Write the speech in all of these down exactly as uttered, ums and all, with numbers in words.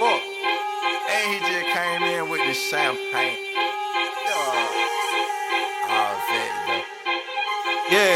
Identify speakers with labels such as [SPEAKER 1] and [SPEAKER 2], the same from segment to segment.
[SPEAKER 1] fuck. And he just came in with the champagne. Yeah.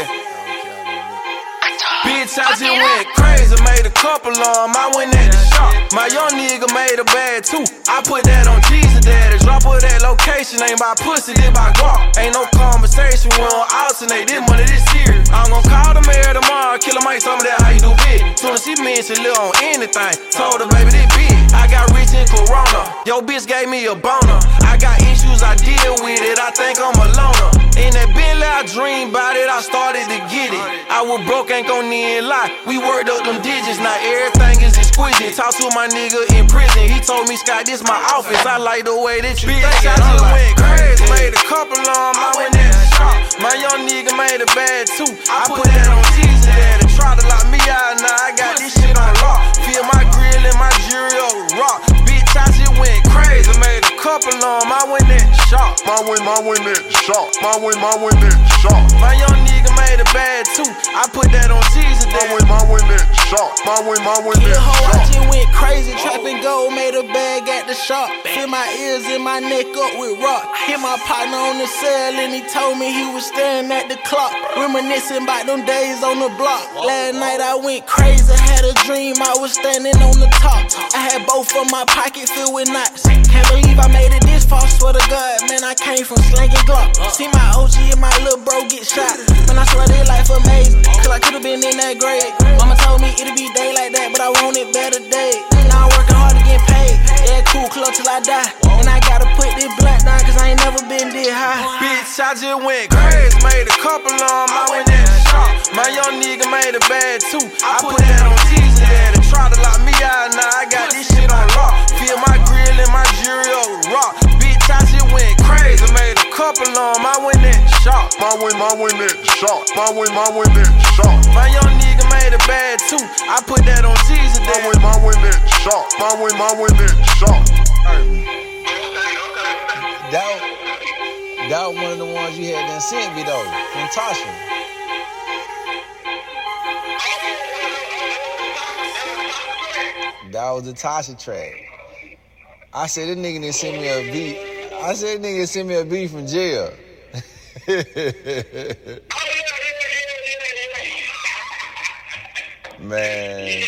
[SPEAKER 1] Bitch, I just went crazy, made a couple of them, I went at the shop. My young nigga made a bag too, I put that on Jesus daddy. Drop of that location, ain't by pussy, this by guap. Ain't no conversation, we don't alternate, this money, this serious. I'm gon' call the mayor tomorrow, kill him, ain't some of that how you do big. Soon as she mentioned Lil on anything, told her baby this big. I got rich in Corona, yo bitch gave me a boner. I got issues, I deal with it, I think I'm a loner. In that Bentley, I dream about it, I started to get it. I was broke, ain't gon' need lie. We worked up them digits, now everything is exquisite. Talk to my nigga in prison, he told me, Scott, this my office. I like the way that you think. I just went crazy, made a couple of them, I went at the shop. My young nigga made a bag too, I put that on Jesus daddy. Try to lock me out, now I got this shit on lock. Feel my grill and my jewelry over rock. Bitch, I just went crazy, made a couple of them, I went at the shop.
[SPEAKER 2] My win, my win at the shop. My win, my win at the shop.
[SPEAKER 1] My young nigga made a bag too, I put that on Jesus daddy.
[SPEAKER 2] My win, my win at the shop. My win, my win at the shop.
[SPEAKER 3] I just went crazy, trapping gold, made a bag at the shop. Fill my ears and my neck up with rock. Hit my partner on the cell and he told me he was staring at the clock. Reminiscing about them days on the block. Last night I went crazy, had a dream I was standing on the top. I had both of my pockets filled with knots. Can't believe I made it this far, swear to God, man, I came from slanging Glock. See my O G and my little bro get shot. Man, I swear their life amazing, cause I could've been in that grade. Mama told me it'd be day like that, but I want it better day. Now I'm working hard to get paid, yeah, cool, close till I die. And I gotta put this black down, cause I ain't never been this high.
[SPEAKER 1] Bitch, I just went crazy, made a couple of them, I went at the shop. My young nigga made a bag too, I put that on Jesus daddy. Try to lock me out, now I got this shit on lock. Feel my grill and my jewelry over rock. Bitch, I just went crazy, made a couple of them, I went at the shop.
[SPEAKER 2] My win, my win at the shop. My win, my win at the shop.
[SPEAKER 1] My young nigga made a bag too, I put that on Jesus daddy.
[SPEAKER 2] My win, my win at the shop. My win, my win at the shop.
[SPEAKER 4] That, that was one of the ones you had done sent me though, from Tasha. That was the Tasha track. I said, this nigga didn't send me a beat. I said, this nigga sent me a beat from jail. Man.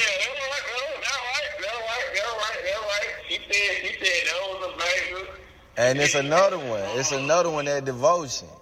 [SPEAKER 4] And it's another one. It's another one, that Devotion.